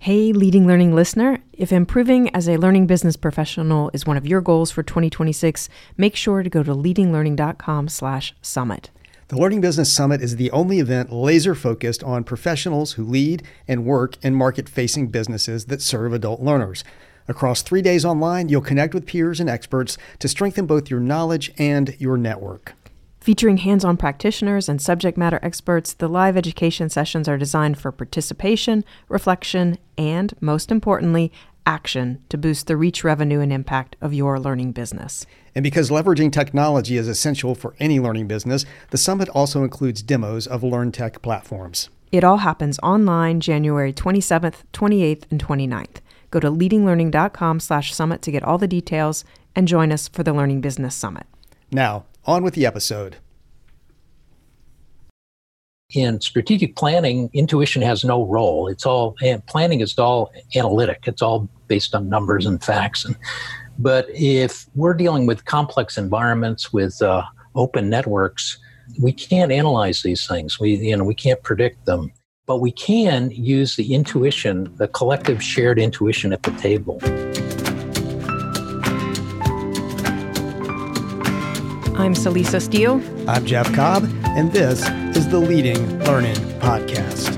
Hey, Leading Learning listener, if improving as a learning business professional is one of your goals for 2026, make sure to go to leadinglearning.com/summit. The Learning Business Summit is the only event laser-focused on professionals who lead and work in market-facing businesses that serve adult learners. Across 3 days online, you'll connect with peers and experts to strengthen both your knowledge and your network. Featuring hands-on practitioners and subject matter experts, the live education sessions are designed for participation, reflection, and, most importantly, action to boost the reach, revenue, and impact of your learning business. And because leveraging technology is essential for any learning business, the summit also includes demos of LearnTech platforms. It all happens online January 27th, 28th, and 29th. Go to leadinglearning.com/summit to get all the details and join us for the Learning Business Summit. Now, on with the episode. In strategic planning, intuition has no role. Planning is all analytic. It's all based on numbers and facts. But if we're dealing with complex environments with open networks, we can't analyze these things. We can't predict them. But we can use the intuition, the collective shared intuition at the table. I'm Celisa Steele. I'm Jeff Cobb, and this is the Leading Learning Podcast.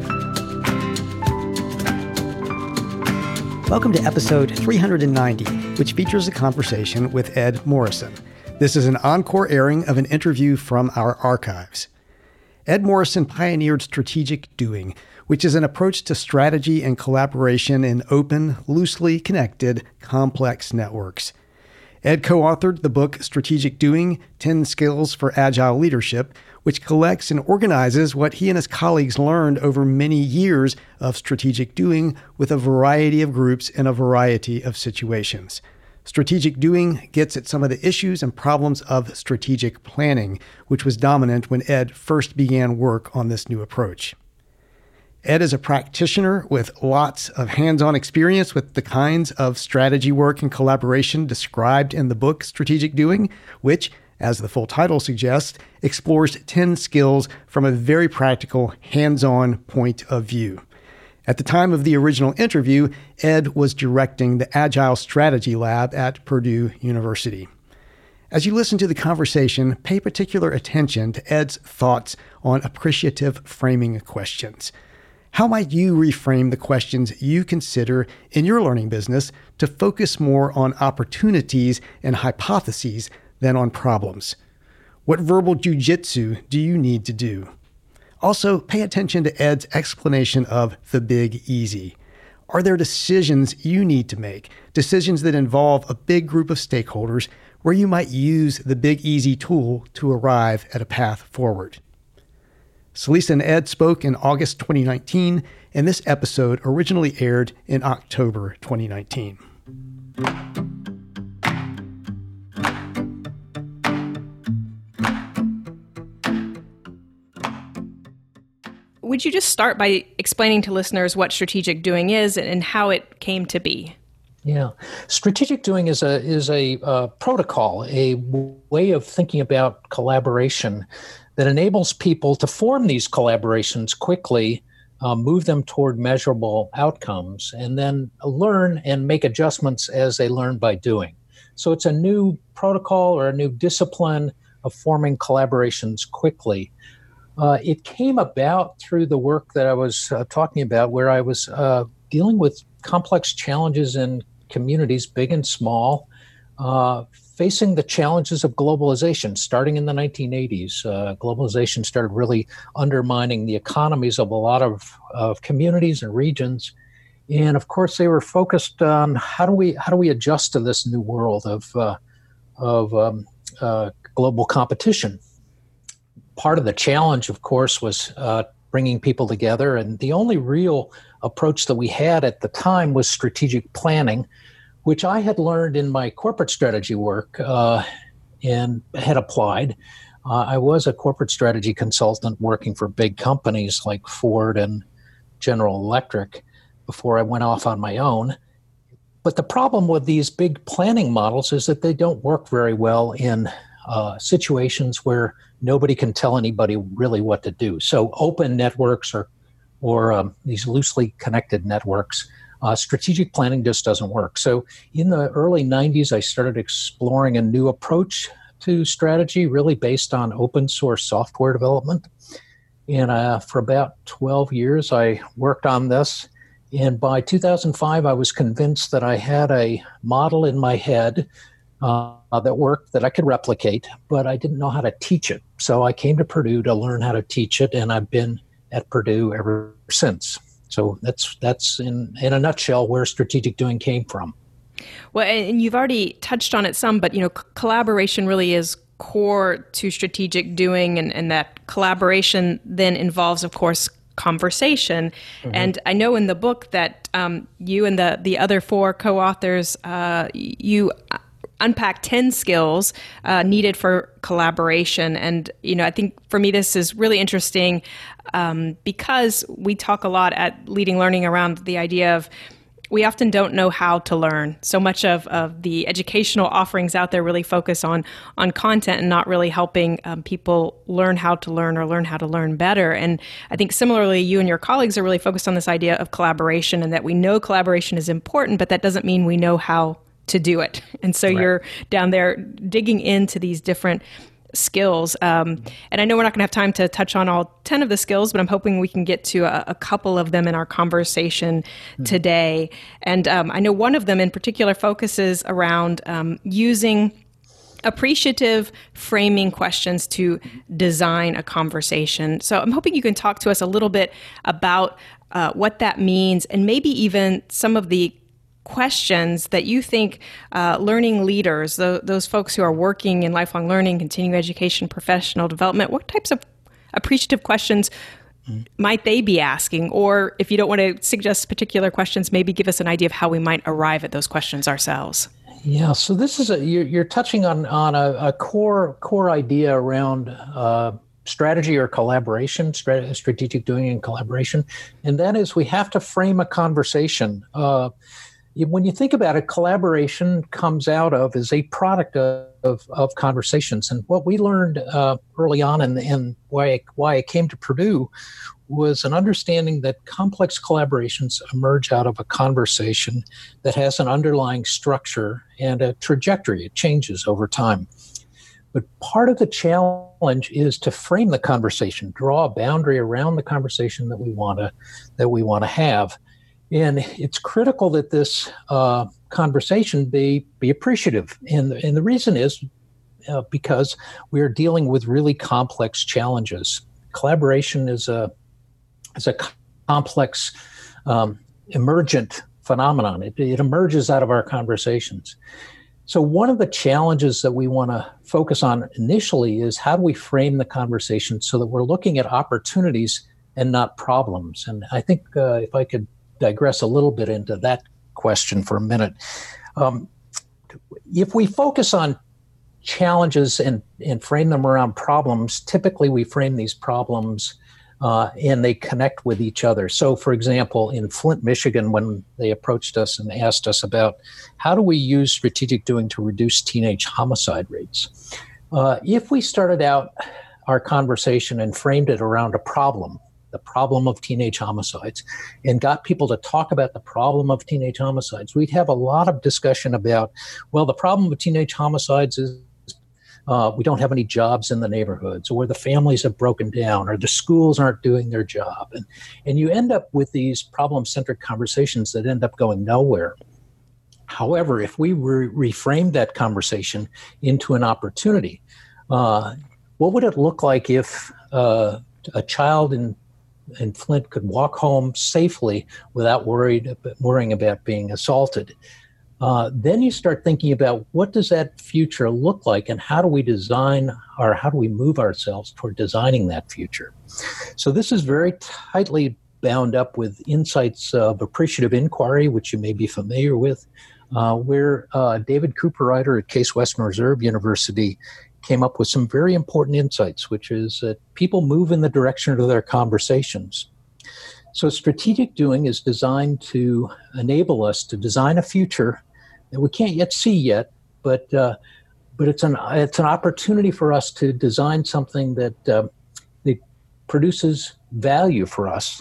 Welcome to episode 390, which features a conversation with Ed Morrison. This is an encore airing of an interview from our archives. Ed Morrison pioneered strategic doing, which is an approach to strategy and collaboration in open, loosely connected, complex networks. Ed co-authored the book Strategic Doing: 10 Skills for Agile Leadership, which collects and organizes what he and his colleagues learned over many years of strategic doing with a variety of groups in a variety of situations. Strategic doing gets at some of the issues and problems of strategic planning, which was dominant when Ed first began work on this new approach. Ed is a practitioner with lots of hands-on experience with the kinds of strategy work and collaboration described in the book Strategic Doing, which, as the full title suggests, explores 10 skills from a very practical, hands-on point of view. At the time of the original interview, Ed was directing the Agile Strategy Lab at Purdue University. As you listen to the conversation, pay particular attention to Ed's thoughts on appreciative framing questions. How might you reframe the questions you consider in your learning business to focus more on opportunities and hypotheses than on problems? What verbal jujitsu do you need to do? Also, pay attention to Ed's explanation of the Big Easy. Are there decisions you need to make, decisions that involve a big group of stakeholders where you might use the Big Easy tool to arrive at a path forward? Celisa and Ed spoke in August 2019, and this episode originally aired in October 2019. Would you just start by explaining to listeners what strategic doing is and how it came to be? Yeah. Strategic doing is a protocol, a way of thinking about collaboration that enables people to form these collaborations quickly, move them toward measurable outcomes, and then learn and make adjustments as they learn by doing. So it's a new protocol or a new discipline of forming collaborations quickly. It came about through the work that I was talking about, where I was dealing with complex challenges in communities, big and small, facing the challenges of globalization. Starting in the 1980s, globalization started really undermining the economies of a lot of communities and regions. And of course, they were focused on how do we adjust to this new world of global competition. Part of the challenge, of course, was bringing people together. And the only real approach that we had at the time was strategic planning, which I had learned in my corporate strategy work and had applied. I was a corporate strategy consultant working for big companies like Ford and General Electric before I went off on my own. But the problem with these big planning models is that they don't work very well in situations where nobody can tell anybody really what to do. So open networks are or these loosely connected networks, strategic planning just doesn't work. So in the early 90s, I started exploring a new approach to strategy, really based on open source software development. And for about 12 years, I worked on this. And by 2005, I was convinced that I had a model in my head that worked, that I could replicate, but I didn't know how to teach it. So I came to Purdue to learn how to teach it, and I've been at Purdue ever since. So that's in a nutshell where strategic doing came from. Well, and you've already touched on it some, but collaboration really is core to strategic doing, and that collaboration then involves, of course, conversation. Mm-hmm. And I know in the book that you and the other 4 co-authors, you unpack 10 skills needed for collaboration. And, I think for me, this is really interesting because we talk a lot at Leading Learning around the idea of we often don't know how to learn. So much of the educational offerings out there really focus on content and not really helping people learn how to learn or learn how to learn better. And I think similarly, you and your colleagues are really focused on this idea of collaboration, and that we know collaboration is important, but that doesn't mean we know how to do it. And so right. You're down there digging into these different skills. And I know we're not going to have time to touch on all 10 of the skills, but I'm hoping we can get to a couple of them in our conversation today. And I know one of them in particular focuses around using appreciative framing questions to design a conversation. So I'm hoping you can talk to us a little bit about what that means, and maybe even some of the questions that you think learning leaders, those folks who are working in lifelong learning, continuing education, professional development, what types of appreciative questions might they be asking? Or if you don't want to suggest particular questions, maybe give us an idea of how we might arrive at those questions ourselves. Yeah, so this is you're touching on a core idea around strategy or collaboration, strategic doing and collaboration, and that is we have to frame a conversation. When you think about it, collaboration comes out of, is a product of conversations. And what we learned early on, and why I came to Purdue, was an understanding that complex collaborations emerge out of a conversation that has an underlying structure and a trajectory. It changes over time. But part of the challenge is to frame the conversation, draw a boundary around the conversation that we want to have. And it's critical that this conversation be appreciative. And the reason is because we are dealing with really complex challenges. Collaboration is a complex, emergent phenomenon. It emerges out of our conversations. So one of the challenges that we want to focus on initially is how do we frame the conversation so that we're looking at opportunities and not problems. And I think if I could digress a little bit into that question for a minute. If we focus on challenges and frame them around problems, typically we frame these problems and they connect with each other. So, for example, in Flint, Michigan, when they approached us and asked us about how do we use strategic doing to reduce teenage homicide rates, if we started out our conversation and framed it around a problem, the problem of teenage homicides, and got people to talk about the problem of teenage homicides, we'd have a lot of discussion about, well, the problem of teenage homicides is we don't have any jobs in the neighborhoods, or the families have broken down, or the schools aren't doing their job. And you end up with these problem-centric conversations that end up going nowhere. However, if we reframed that conversation into an opportunity, what would it look like if a child in Flint could walk home safely without worrying about being assaulted? Then you start thinking about what does that future look like, and how do we design, or how do we move ourselves toward designing that future? So this is very tightly bound up with insights of appreciative inquiry, which you may be familiar with, where David Cooperrider at Case Western Reserve University came up with some very important insights, which is that people move in the direction of their conversations. So strategic doing is designed to enable us to design a future that we can't yet see yet, but it's an opportunity for us to design something that produces value for us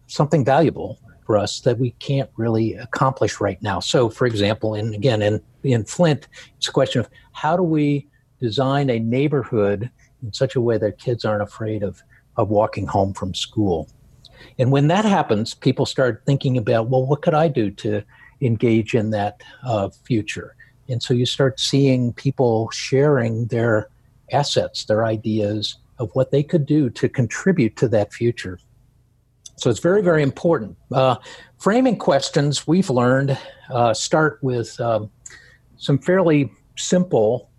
something valuable for us that we can't really accomplish right now. So, for example, in Flint, it's a question of how do we design a neighborhood in such a way that kids aren't afraid of walking home from school. And when that happens, people start thinking about, well, what could I do to engage in that future? And so you start seeing people sharing their assets, their ideas of what they could do to contribute to that future. So it's very, very important. Framing questions, we've learned, start with some fairly simple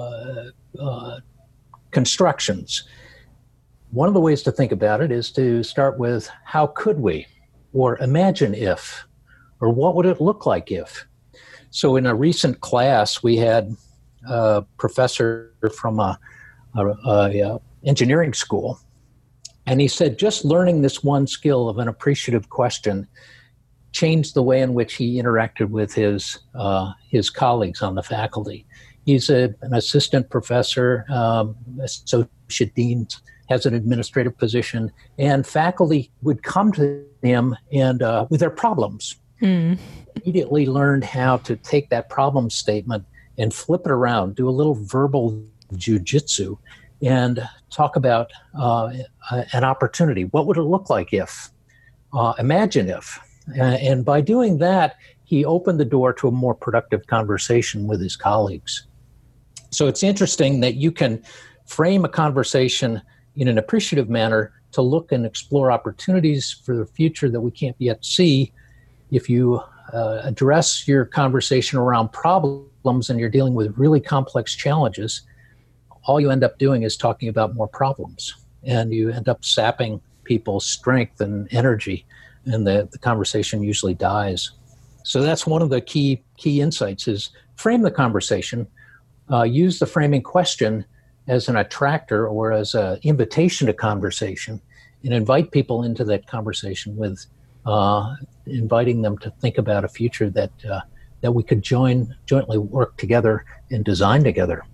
constructions. One of the ways to think about it is to start with how could we, or imagine if, or what would it look like if. So in a recent class, we had a professor from a engineering school, and he said just learning this one skill of an appreciative question changed the way in which he interacted with his colleagues on the faculty. He's an assistant professor, associate dean, has an administrative position, and faculty would come to him and with their problems. Immediately learned how to take that problem statement and flip it around, do a little verbal jujitsu, and talk about an opportunity. What would it look like if? Imagine if. And by doing that, he opened the door to a more productive conversation with his colleagues. So it's interesting that you can frame a conversation in an appreciative manner to look and explore opportunities for the future that we can't yet see. If you address your conversation around problems and you're dealing with really complex challenges, all you end up doing is talking about more problems, and you end up sapping people's strength and energy, and the conversation usually dies. So that's one of the key insights is frame the conversation, use the framing question as an attractor or as an invitation to conversation, and invite people into that conversation with inviting them to think about a future that we could jointly work together and design together.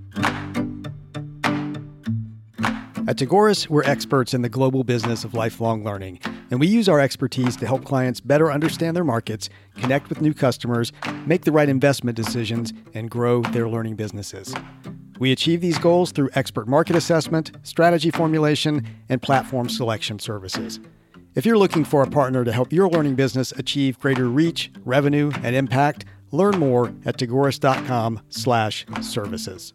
At Tagoras, we're experts in the global business of lifelong learning, and we use our expertise to help clients better understand their markets, connect with new customers, make the right investment decisions, and grow their learning businesses. We achieve these goals through expert market assessment, strategy formulation, and platform selection services. If you're looking for a partner to help your learning business achieve greater reach, revenue, and impact, learn more at tagoras.com/services.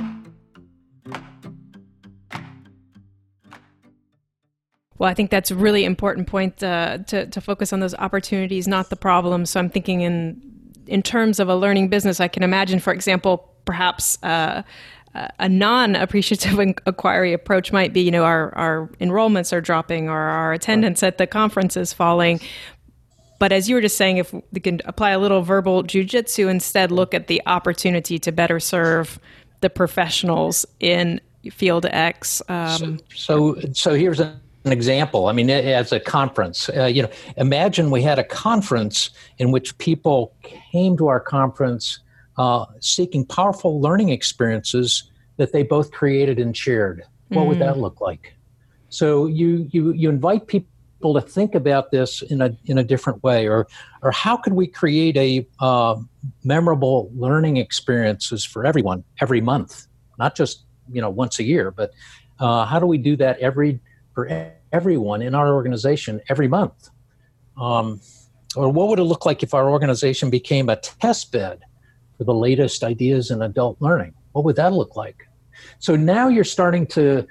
Well, I think that's a really important point to focus on those opportunities, not the problems. So I'm thinking in terms of a learning business, I can imagine, for example, perhaps a non-appreciative inquiry approach might be, our enrollments are dropping or our attendance at the conference is falling. But as you were just saying, if we can apply a little verbal jujitsu, instead look at the opportunity to better serve the professionals in field X. So here's an example. I mean, as a conference, imagine we had a conference in which people came to our conference seeking powerful learning experiences that they both created and shared. What would that look like? So you invite people to think about this in a different way, or how could we create a memorable learning experiences for everyone every month, not just once a year, but how do we do that for everyone in our organization every month? Or what would it look like if our organization became a test bed for the latest ideas in adult learning? What would that look like? So now you're starting to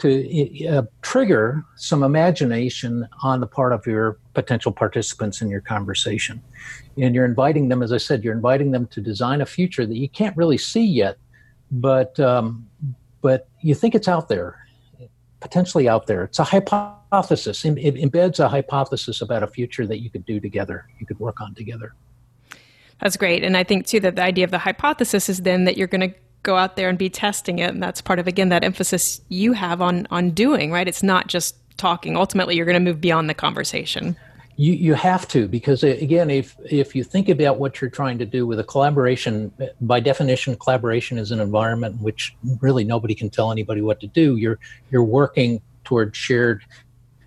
trigger some imagination on the part of your potential participants in your conversation. And you're inviting them, as I said, you're inviting them to design a future that you can't really see yet, but you think it's out there, potentially out there. It's a hypothesis. It embeds a hypothesis about a future that you could do together, you could work on together. That's great. And I think, too, that the idea of the hypothesis is then that you're going to go out there and be testing it. And that's part of, again, that emphasis you have on doing, right? It's not just talking. Ultimately, you're going to move beyond the conversation. You have to, because, again, if you think about what you're trying to do with a collaboration, by definition, collaboration is an environment in which really nobody can tell anybody what to do. You're working toward shared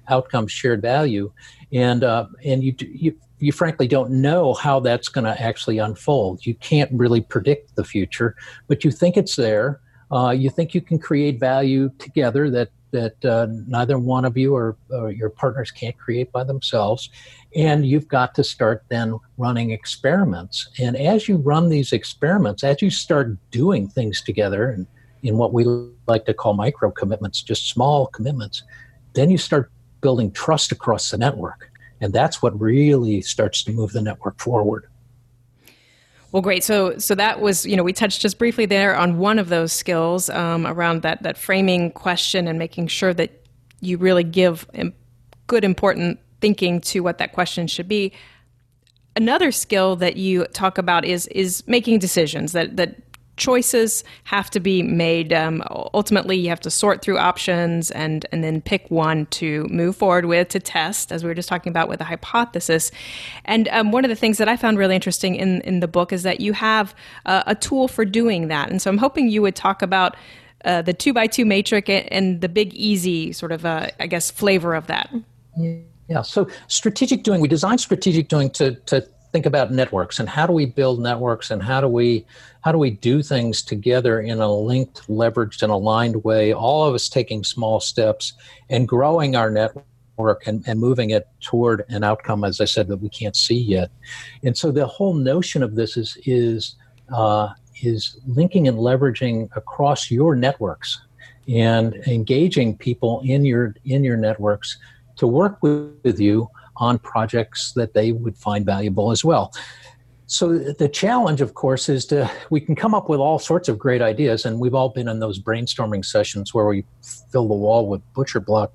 outcome, shared value, and you frankly don't know how that's going to actually unfold. You can't really predict the future, but you think it's there. You think you can create value together that neither one of you or your partners can't create by themselves. And you've got to start then running experiments. And as you run these experiments, as you start doing things together, and in what we like to call micro commitments, just small commitments, then you start building trust across the network. And that's what really starts to move the network forward. Well, great. So that was, we touched just briefly there on one of those skills around that framing question and making sure that you really give good, important thinking to what that question should be. Another skill that you talk about is making decisions, that choices have to be made. Ultimately, you have to sort through options and then pick one to move forward with, to test, as we were just talking about with a hypothesis. And one of the things that I found really interesting in the book is that you have a tool for doing that. And so I'm hoping you would talk about the 2x2 matrix and the big easy sort of, flavor of that. Yeah. So strategic doing, we designed strategic doing to think about networks and how do we build networks and how do we do things together in a linked, leveraged, and aligned way, all of us taking small steps and growing our network and moving it toward an outcome, as I said, that we can't see yet. And so the whole notion of this is linking and leveraging across your networks and engaging people in your networks to work with you on projects that they would find valuable as well. So the challenge, of course, is we can come up with all sorts of great ideas, and we've all been in those brainstorming sessions where we fill the wall with butcher block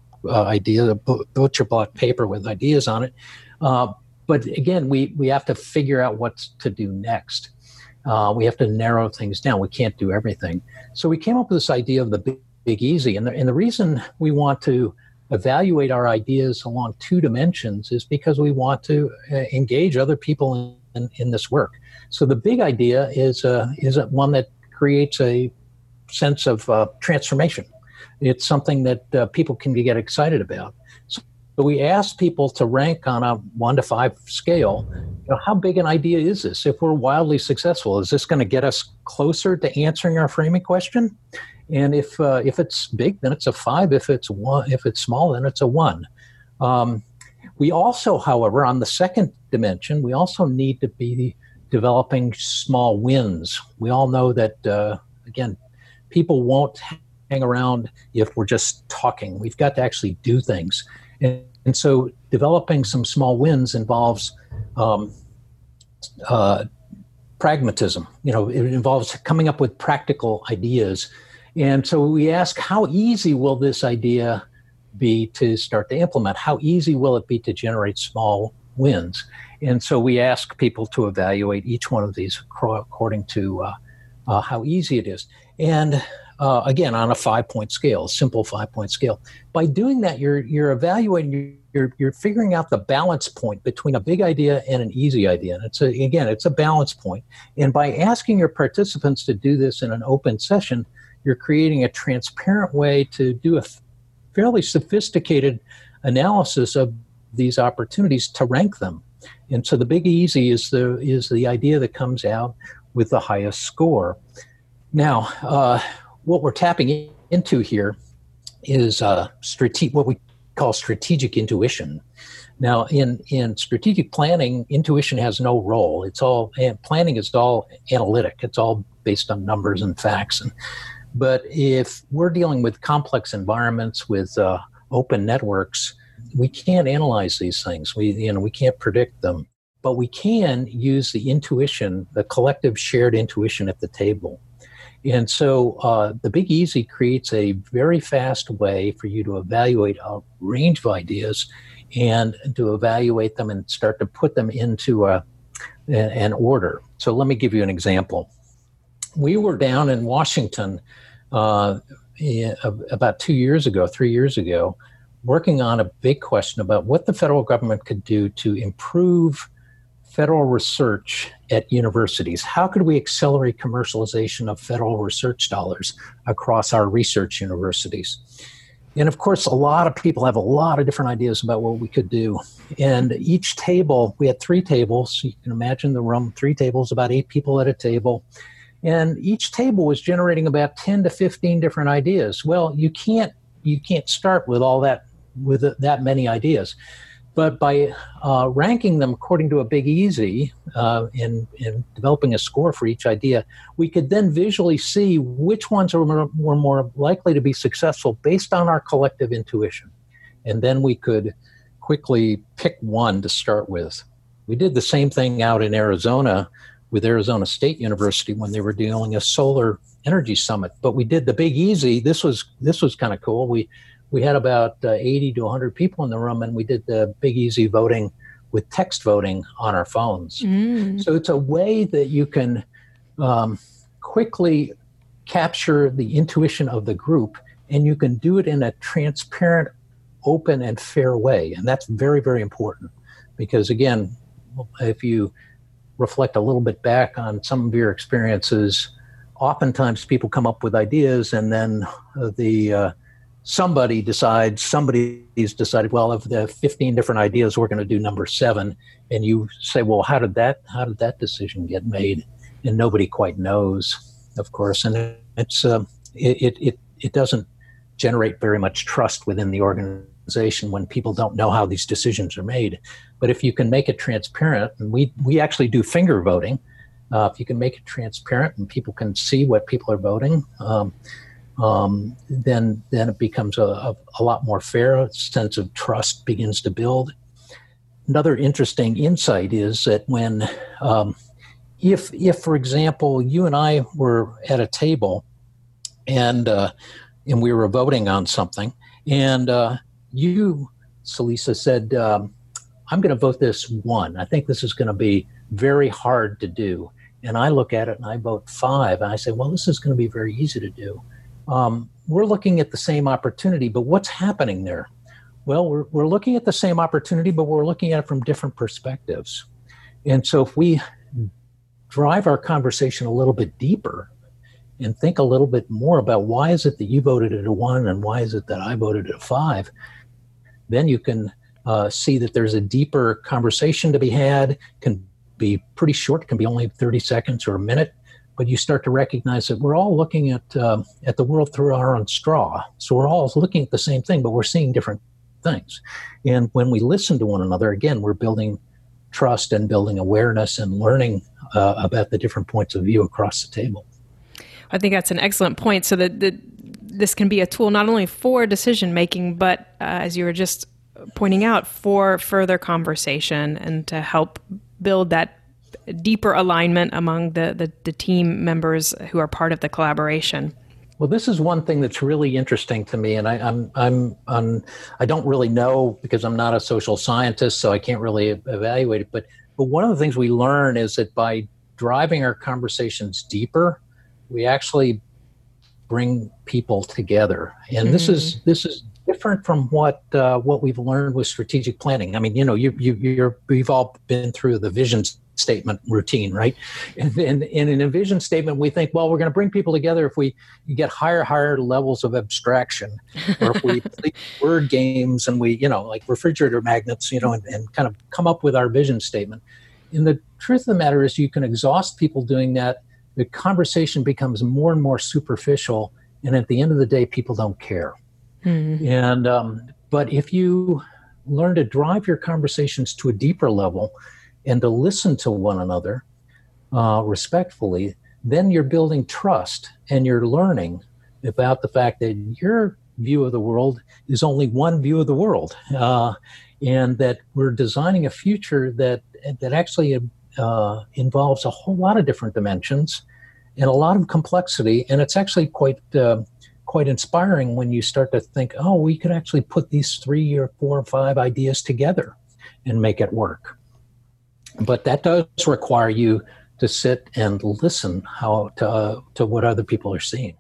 paper with ideas on it. But again, we have to figure out what to do next. We have to narrow things down. We can't do everything. So we came up with this idea of the big easy, and the reason we want to evaluate our ideas along two dimensions is because we want to engage other people in this work. So the big idea is one that creates a sense of transformation. It's something that people can get excited about. So we ask people to rank on a 1 to 5 scale. How big an idea is this? If we're wildly successful, is this going to get us closer to answering our framing question? And if it's big, then it's a 5. If it's small, then it's a 1. We also, however, on the second dimension, we also need to be developing small wins. We all know that, again, people won't hang around if we're just talking. We've got to actually do things. And so developing some small wins involves pragmatism. It involves coming up with practical ideas. And so we ask, how easy will this idea be to start to implement? How easy will it be to generate small wins? And so we ask people to evaluate each one of these according to how easy it is. And again, on a 5-point scale, a simple 5-point scale. By doing that, you're evaluating, you're figuring out the balance point between a big idea and an easy idea. And it's a balance point. And by asking your participants to do this in an open session, you're creating a transparent way to do a fairly sophisticated analysis of these opportunities to rank them. And so the big easy is the idea that comes out with the highest score. Now, what we're tapping into here is what we call strategic intuition. Now, in strategic planning, intuition has no role. Planning is all analytic. It's all based on numbers and facts. But if we're dealing with complex environments with open networks, we can't analyze these things. We can't predict them, but we can use the intuition, the collective shared intuition at the table. And so the Big Easy creates a very fast way for you to evaluate a range of ideas and to evaluate them and start to put them into an order. So let me give you an example. We were down in Washington about 3 years ago, working on a big question about what the federal government could do to improve federal research at universities. How could we accelerate commercialization of federal research dollars across our research universities? And of course, a lot of people have a lot of different ideas about what we could do. And each table, we had 3 tables. You can imagine the room, 3 tables, about 8 people at a table. And each table was generating about 10 to 15 different ideas. Well, you can't start with all that, with that many ideas. But by ranking them according to a Big Easy and developing a score for each idea, we could then visually see which ones were more likely to be successful based on our collective intuition. And then we could quickly pick one to start with. We did the same thing out in Arizona with Arizona State University when they were doing a solar energy summit. But we did the Big Easy. This was kind of cool. We had about 80 to 100 people in the room, and we did the Big Easy voting with text voting on our phones. So it's a way that you can quickly capture the intuition of the group, and you can do it in a transparent, open, and fair way. And that's very, very important because, again, if you reflect a little bit back on some of your experiences, oftentimes people come up with ideas and then somebody's decided, well, of the 15 different ideas, we're going to do number 7. And you say, well, how did that decision get made? And nobody quite knows, of course. And it doesn't generate very much trust within the organization when people don't know how these decisions are made. But if you can make it transparent, and we actually do finger voting, if you can make it transparent and people can see what people are voting, then it becomes a lot more fair. A sense of trust begins to build. Another interesting insight is that when, if for example, you and I were at a table and we were voting on something, and you, Celisa, said, I'm going to vote this 1. I think this is going to be very hard to do. And I look at it and I vote 5. And I say, well, this is going to be very easy to do. We're looking at the same opportunity, but what's happening there? Well, we're looking at the same opportunity, but we're looking at it from different perspectives. And so if we drive our conversation a little bit deeper and think a little bit more about why is it that you voted at a 1 and why is it that I voted at a 5, then you can see that there's a deeper conversation to be had. Can be pretty short, can be only 30 seconds or a minute, but you start to recognize that we're all looking at the world through our own straw. So we're all looking at the same thing, but we're seeing different things. And when we listen to one another, again, we're building trust and building awareness and learning about the different points of view across the table. I think that's an excellent point. So that this can be a tool not only for decision making, but as you were just pointing out, for further conversation and to help build that deeper alignment among the team members who are part of the collaboration. Well, this is one thing that's really interesting to me, and I don't really know because I'm not a social scientist, so I can't really evaluate it. But one of the things we learn is that by driving our conversations deeper, we actually bring people together, and this is different from what we've learned with strategic planning. I mean, we've all been through the vision statement routine, right? And in a vision statement, we think, well, we're going to bring people together if we get higher levels of abstraction, or if we play word games and we, like refrigerator magnets, and kind of come up with our vision statement. And the truth of the matter is you can exhaust people doing that. The conversation becomes more and more superficial. And at the end of the day, people don't care. Mm-hmm. And but if you learn to drive your conversations to a deeper level and to listen to one another respectfully, then you're building trust and you're learning about the fact that your view of the world is only one view of the world, and that we're designing a future that actually involves a whole lot of different dimensions and a lot of complexity, and it's actually quite inspiring when you start to think, oh, we could actually put these 3 or 4 or 5 ideas together and make it work. But that does require you to sit and listen to what other people are seeing.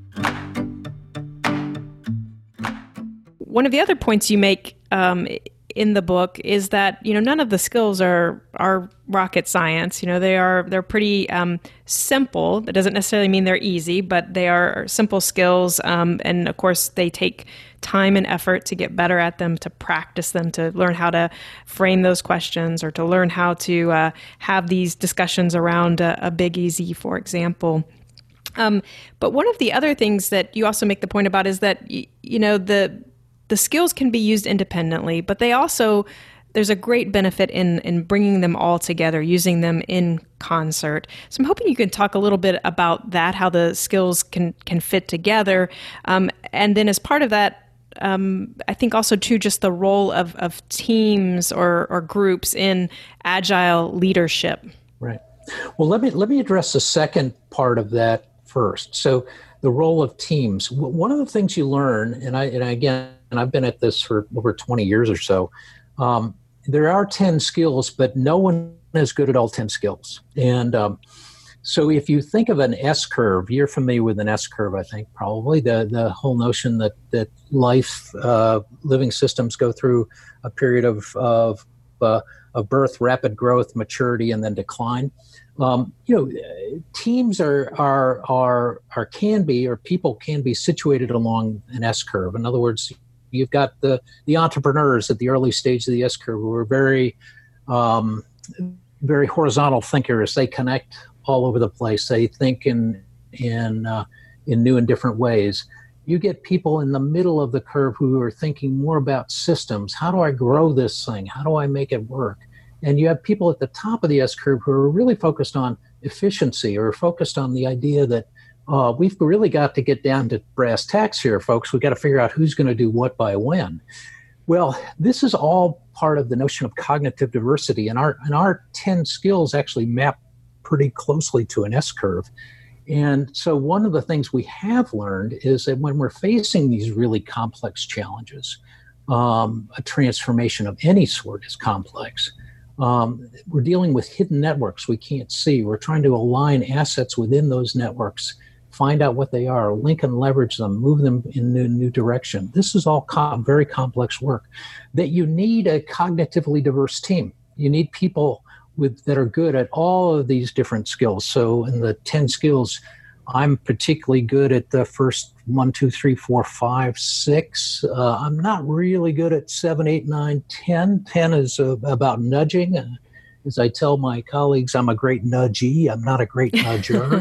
One of the other points you make in the book is that, none of the skills are rocket science. They're pretty simple. That doesn't necessarily mean they're easy, but they are simple skills. And of course, they take time and effort to get better at them, to practice them, to learn how to frame those questions, or to learn how to have these discussions around a Big Easy, for example. But one of the other things that you also make the point about is that, the skills can be used independently, but there's a great benefit in bringing them all together, using them in concert. So I'm hoping you can talk a little bit about that, how the skills can fit together. And then as part of that, I think also too, just the role of teams or groups in agile leadership. Right. Well, let me address the second part of that first. So the role of teams. One of the things you learn, and I've been at this for over 20 years or so, there are 10 skills, but no one is good at all 10 skills. And so if you think of an S-curve, you're familiar with an S-curve, I think, probably, the whole notion that life, living systems go through a period of birth, rapid growth, maturity, and then decline. Teams people can be situated along an S-curve. In other words, you've got the entrepreneurs at the early stage of the S-curve who are very, very horizontal thinkers. They connect all over the place. They think in new and different ways. You get people in the middle of the curve who are thinking more about systems. How do I grow this thing? How do I make it work? And you have people at the top of the S-curve who are really focused on efficiency, or focused on the idea that we've really got to get down to brass tacks here, folks. We've got to figure out who's going to do what by when. Well, this is all part of the notion of cognitive diversity, and our 10 skills actually map pretty closely to an S-curve. And so one of the things we have learned is that when we're facing these really complex challenges, a transformation of any sort is complex. We're dealing with hidden networks we can't see. We're trying to align assets within those networks, find out what they are, link and leverage them, move them in a new direction. This is all very complex work that you need a cognitively diverse team. You need people that are good at all of these different skills. So in the 10 skills, I'm particularly good at the first 1, 2, 3, 4, 5, 6. I'm not really good at 7, 8, 9, 10. 10 is about nudging. As I tell my colleagues, I'm a great nudgee. I'm not a great nudger.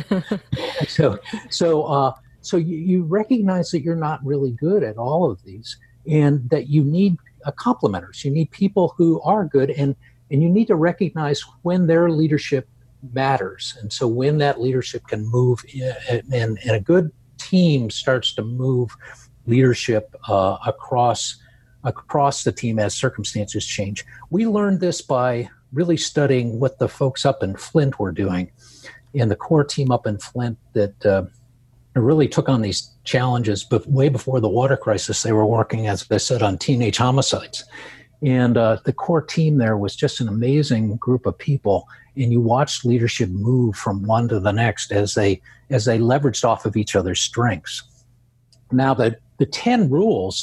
So you recognize that you're not really good at all of these, and that you need complementers. You need people who are good, and you need to recognize when their leadership matters. And so when that leadership can move, and a good team starts to move leadership across the team as circumstances change. We learned this by really studying what the folks up in Flint were doing, and the core team up in Flint that really took on these challenges. But way before the water crisis, they were working, as I said, on teenage homicides. And the core team there was just an amazing group of people. And you watched leadership move from one to the next as they leveraged off of each other's strengths. Now, the 10 rules,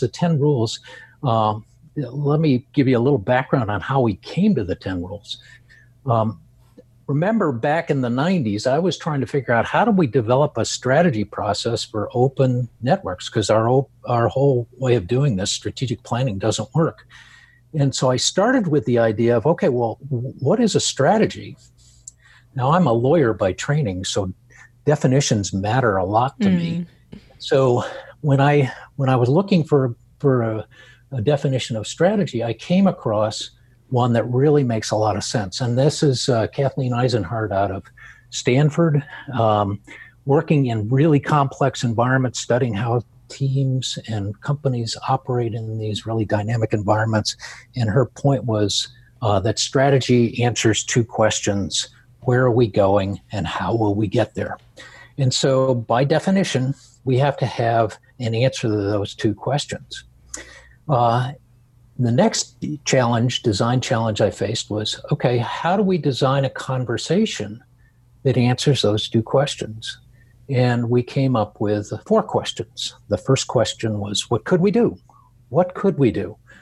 let me give you a little background on how we came to the 10 rules. Remember, back in the 90s, I was trying to figure out how do we develop a strategy process for open networks, because our whole way of doing this, strategic planning, doesn't work. And so I started with the idea of, okay, well, what is a strategy? Now, I'm a lawyer by training, so definitions matter a lot to me. So when I was looking for a definition of strategy, I came across one that really makes a lot of sense. And this is Kathleen Eisenhardt out of Stanford, working in really complex environments, studying how teams and companies operate in these really dynamic environments. And her point was that strategy answers two questions: where are we going and how will we get there? And so by definition, we have to have an answer to those two questions. The next design challenge I faced was, okay, how do we design a conversation that answers those two questions? And we came up with 4 questions. The first question was, what could we do? What could we do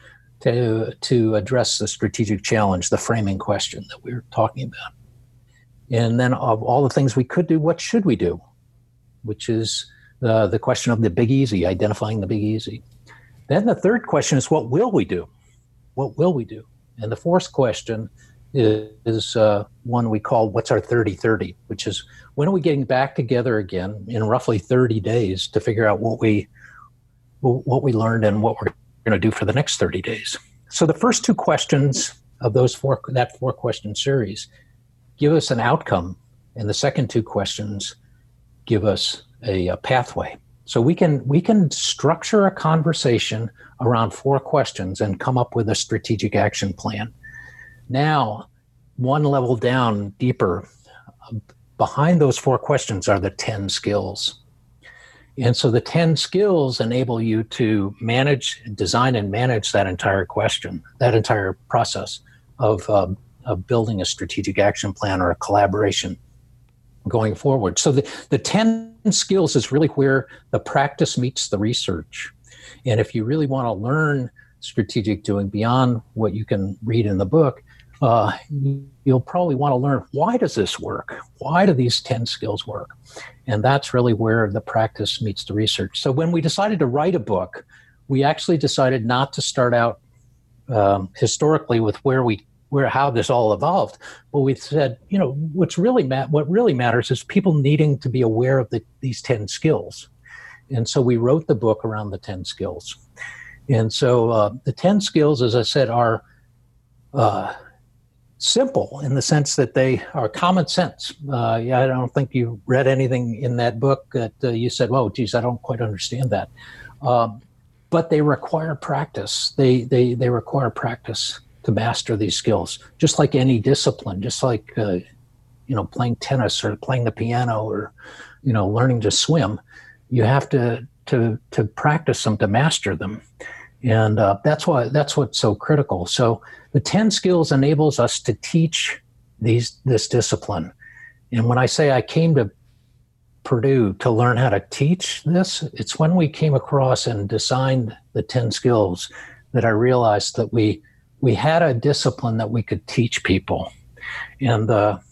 to address the strategic challenge, the framing question that we were talking about. And then of all the things we could do, what should we do? Which is the question of the big easy, identifying the big easy. Then the third question is, what will we do? What will we do? And the fourth question is one we call, what's our 30-30, which is, when are we getting back together again in roughly 30 days to figure out what we learned and what we're going to do for the next 30 days. So the first two questions of that four question series give us an outcome, and the second two questions give us a pathway. So we can structure a conversation around four questions and come up with a strategic action plan. Now, one level down, deeper, behind those four questions are the 10 skills. And so the 10 skills enable you to design and manage that entire question, that entire process of building a strategic action plan or a collaboration going forward. So the 10 skills is really where the practice meets the research. And if you really want to learn strategic doing beyond what you can read in the book, you'll probably want to learn, why does this work? Why do these 10 skills work? And that's really where the practice meets the research. So when we decided to write a book, we actually decided not to start out historically with how this all evolved. But we said, what really matters is people needing to be aware of these 10 skills. And so we wrote the book around the 10 skills. And so the 10 skills, as I said, are simple in the sense that they are common sense. I don't think you read anything in that book that you said, "Whoa, geez, I don't quite understand that." But they require practice. They require practice to master these skills, just like any discipline, just like playing tennis or playing the piano or learning to swim. You have to practice them to master them. And that's what's so critical. So the 10 skills enables us to teach this discipline. And when I say I came to Purdue to learn how to teach this, it's when we came across and designed the 10 skills that I realized that we had a discipline that we could teach people. And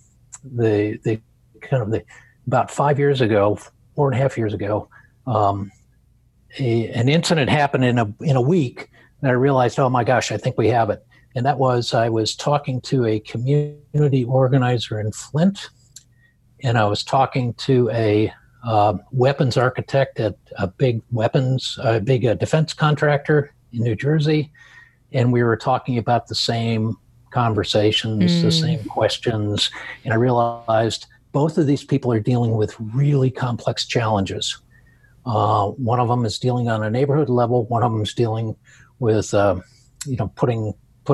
about 5 years ago, 4.5 years ago, an incident happened in a week that I realized, oh my gosh, I think we have it. And that was, I was talking to a community organizer in Flint, and I was talking to a weapons architect at a big defense contractor in New Jersey, and we were talking about the same conversations, the same questions, and I realized both of these people are dealing with really complex challenges. One of them is dealing on a neighborhood level. One of them is dealing with, putting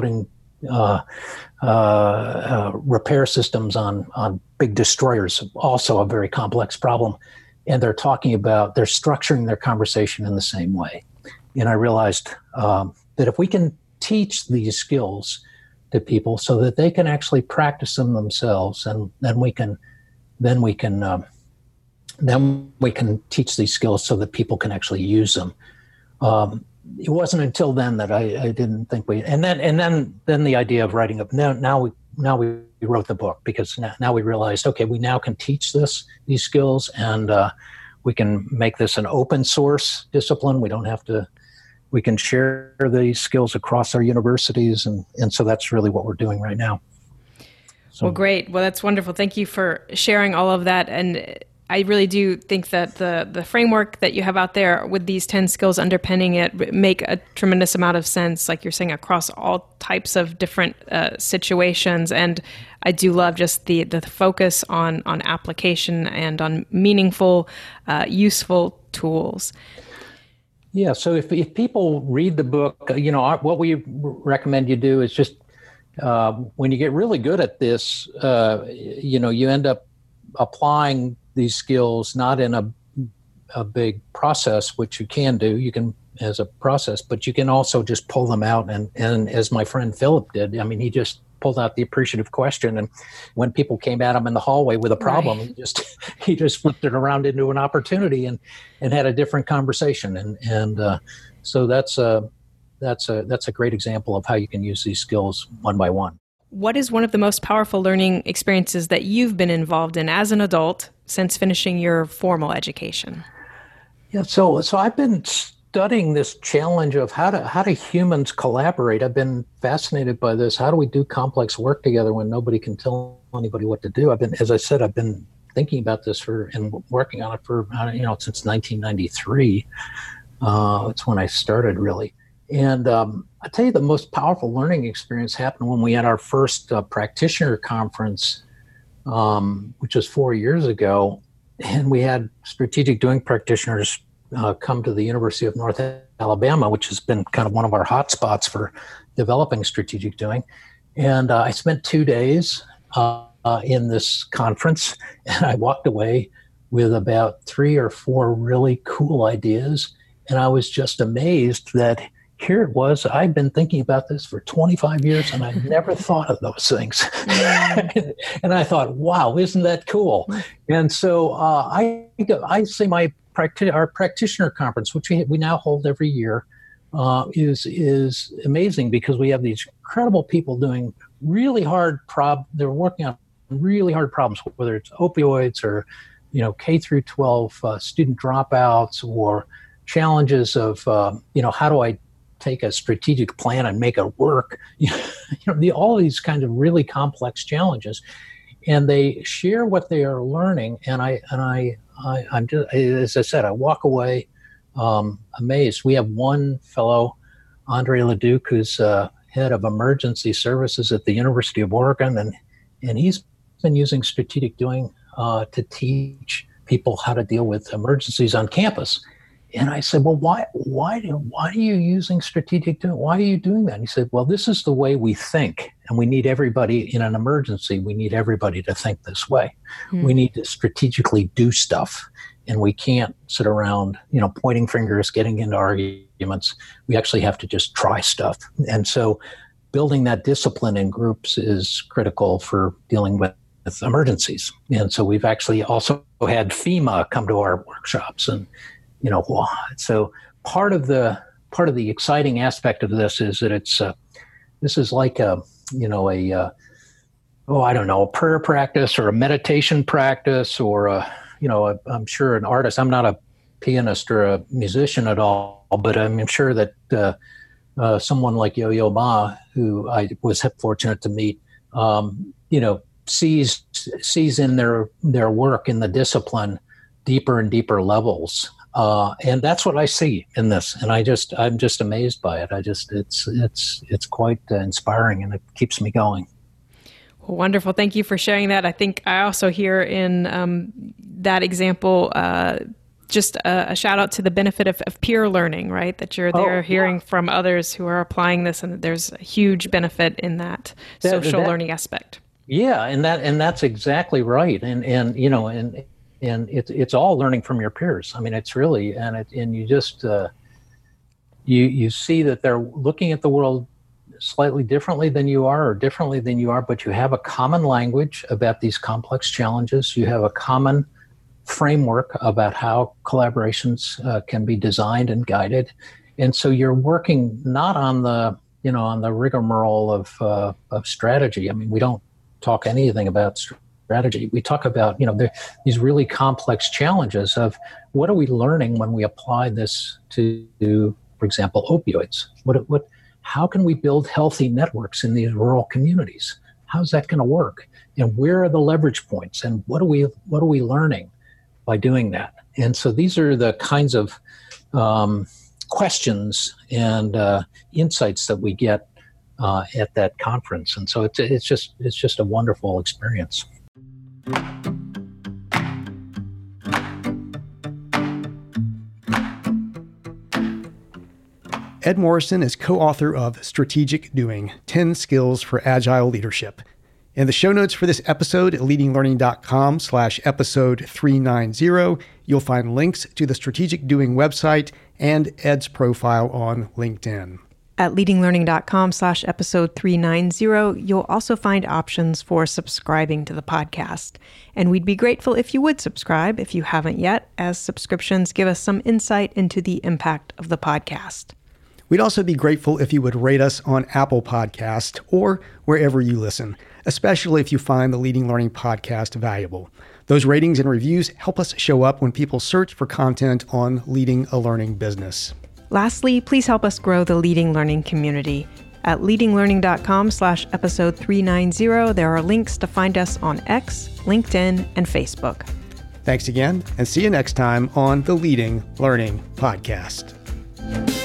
repair systems on big destroyers. Also a very complex problem. And they're structuring their conversation in the same way. And I realized that if we can teach these skills to people so that they can actually practice them themselves, and then we can teach these skills so that people can actually use them. It wasn't until then that I didn't think and then the idea of writing up. Now we wrote the book because now we realized, okay, we now can teach these skills, and we can make this an open source discipline. We can share these skills across our universities, and so that's really what we're doing right now. So. Well, great. Well, that's wonderful. Thank you for sharing all of that. And I really do think that the framework that you have out there with these 10 skills underpinning it make a tremendous amount of sense, like you're saying, across all types of different situations. And I do love just the focus on application and on meaningful, useful tools. Yeah, so if people read the book, what we recommend you do is just, when you get really good at this, you end up applying these skills not in a big process, which you can do. You can as a process, but you can also just pull them out. And as my friend Philip did, he just pulled out the appreciative question. And when people came at him in the hallway with a problem, right, he just flipped it around into an opportunity and had a different conversation. And so that's that's a great example of how you can use these skills one by one. What is one of the most powerful learning experiences that you've been involved in as an adult since finishing your formal education? Yeah, so I've been studying this challenge of how do humans collaborate. I've been fascinated by this. How do we do complex work together when nobody can tell anybody what to do? As I said, I've been thinking about this and working on it for since 1993. It's when I started, really. And I tell you, the most powerful learning experience happened when we had our first practitioner conference, which was 4 years ago. And we had strategic doing practitioners come to the University of North Alabama, which has been kind of one of our hot spots for developing strategic doing. And I spent 2 days in this conference, and I walked away with about 3 or 4 really cool ideas. And I was just amazed that here it was. I'd been thinking about this for 25 years, and I'd never thought of those things. And I thought, wow, isn't that cool? And so I say our practitioner conference, which we now hold every year, is amazing because we have these incredible people doing really hard they're working on really hard problems, whether it's opioids or K through 12 student dropouts, or challenges of how do I take a strategic plan and make it work, all these kinds of really complex challenges, and they share what they are learning. And I'm just, as I said, I walk away amazed. We have one fellow, Andre Leduc, who's head of emergency services at the University of Oregon, and he's been using strategic doing to teach people how to deal with emergencies on campus. And I said, well, why are you using strategic doing? Why are you doing that? And he said, well, this is the way we think. And we need everybody in an emergency. We need everybody to think this way. We need to strategically do stuff. And we can't sit around, pointing fingers, getting into arguments. We actually have to just try stuff. And so building that discipline in groups is critical for dealing with emergencies. And so we've actually also had FEMA come to our workshops, and so part of the exciting aspect of this is that this is like a prayer practice or a meditation practice, or I'm sure an artist. I'm not a pianist or a musician at all, but I'm sure that someone like Yo-Yo Ma, who I was fortunate to meet, sees in their work in the discipline deeper and deeper levels. And that's what I see in this, and I'm just amazed by it. It's quite inspiring, and it keeps me going. Well, wonderful. Thank you for sharing that. I think I also hear in that example just a shout out to the benefit of peer learning, right? That you're there hearing from others who are applying this, and there's a huge benefit in that social learning aspect. Yeah, and that's exactly right. And it's all learning from your peers. I mean, it's really, and you just you see that they're looking at the world slightly differently than you are, or differently than you are, but you have a common language about these complex challenges. You have a common framework about how collaborations can be designed and guided, and so you're working not on the rigmarole of strategy. I mean, we don't talk anything about strategy. We talk about these really complex challenges of what are we learning when we apply this to, for example, opioids. How can we build healthy networks in these rural communities? How's that going to work? And where are the leverage points? And what are we learning by doing that? And so these are the kinds of questions and insights that we get at that conference. And so it's just a wonderful experience. Ed Morrison is co-author of Strategic Doing, 10 Skills for Agile Leadership. In the show notes for this episode at leadinglearning.com/episode 390, you'll find links to the Strategic Doing website and Ed's profile on LinkedIn. At leadinglearning.com/episode 390, you'll also find options for subscribing to the podcast. And we'd be grateful if you would subscribe if you haven't yet, as subscriptions give us some insight into the impact of the podcast. We'd also be grateful if you would rate us on Apple Podcast or wherever you listen, especially if you find the Leading Learning Podcast valuable. Those ratings and reviews help us show up when people search for content on leading a learning business. Lastly, please help us grow the Leading Learning community. At leadinglearning.com/episode 390, there are links to find us on X, LinkedIn, and Facebook. Thanks again, and see you next time on the Leading Learning Podcast.